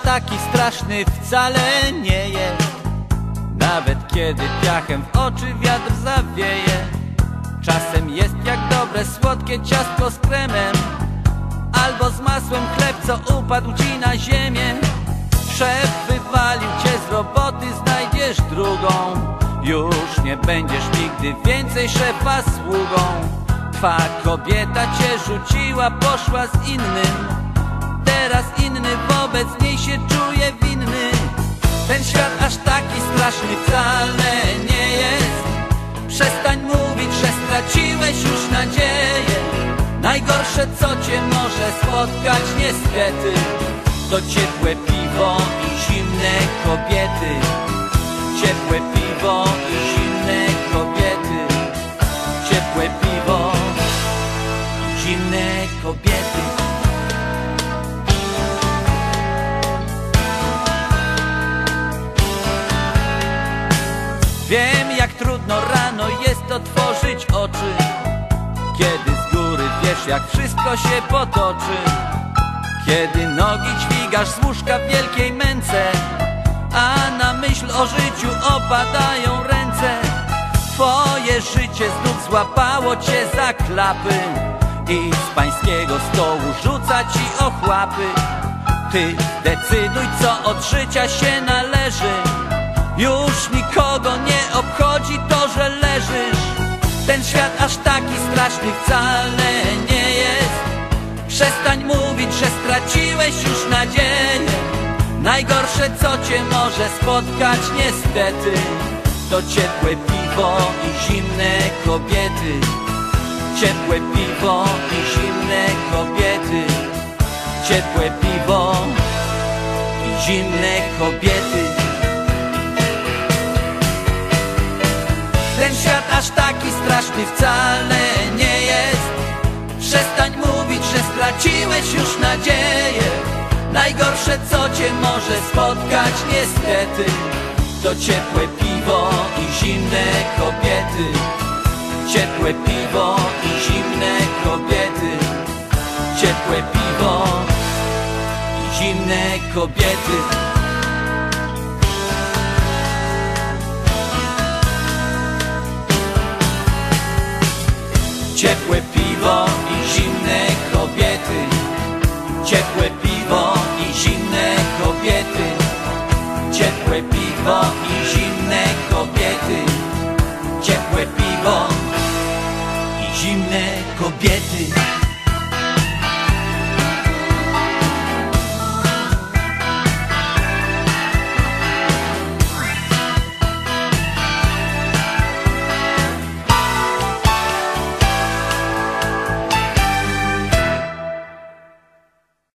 taki straszny wcale nie jest, nawet kiedy piachem w oczy wiatr zawieje. Czasem jest jak dobre, słodkie ciastko z kremem, albo z masłem chleb, co upadł ci na ziemię. Szef wywalił cię z roboty, znajdziesz drugą. Już nie będziesz nigdy więcej szefa sługą. Twa kobieta cię rzuciła, poszła z innym. Teraz inny wobec niej się czuje winny. Ten świat aż taki straszny wcale nie jest. Przestań mówić, że straciłeś już nadzieję. Najgorsze, co cię może spotkać niestety, to ciepłe piwo i zimne kobiety. Ciepłe piwo i zimne kobiety. Ciepłe piwo i zimne kobiety. Wiem, jak trudno rano jest otworzyć oczy, kiedy z góry wiesz, jak wszystko się potoczy. Kiedy nogi dźwigasz z łóżka w wielkiej męce, a na myśl o życiu opadają ręce. Twoje życie znów złapało cię za klapy i z pańskiego stołu rzuca ci ochłapy. Ty decyduj, co od życia się należy. Już nikogo nie obchodzi to, że leżysz. Ten świat aż taki straszny wcale nie jest. Przestań mówić, że straciłeś już nadzieję. Najgorsze, co cię może spotkać niestety, to ciepłe piwo i zimne kobiety. Ciepłe piwo i zimne kobiety. Ciepłe piwo i zimne kobiety. Ten świat aż taki straszny wcale nie jest. Przestań mówić, że straciłeś już nadzieję. Najgorsze, co cię może spotkać niestety, to ciepłe piwo i zimne kobiety. Ciepłe piwo i zimne kobiety. Ciepłe piwo i zimne kobiety. Ciepłe piwo i zimne kobiety. Ciepłe piwo i zimne kobiety. Ciepłe piwo i zimne kobiety. Ciepłe piwo i zimne kobiety.